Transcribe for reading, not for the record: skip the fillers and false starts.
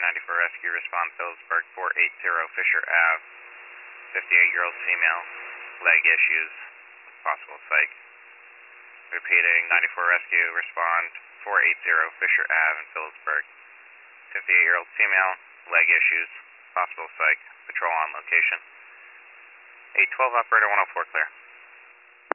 94 Rescue, respond Phillipsburg 480 Fisher Ave. 58-year-old female, leg issues, possible psych. Repeating, 94 Rescue, respond 480 Fisher Ave in Phillipsburg. 58-year-old female, leg issues, possible psych. Patrol on location. 812 operator 104 clear.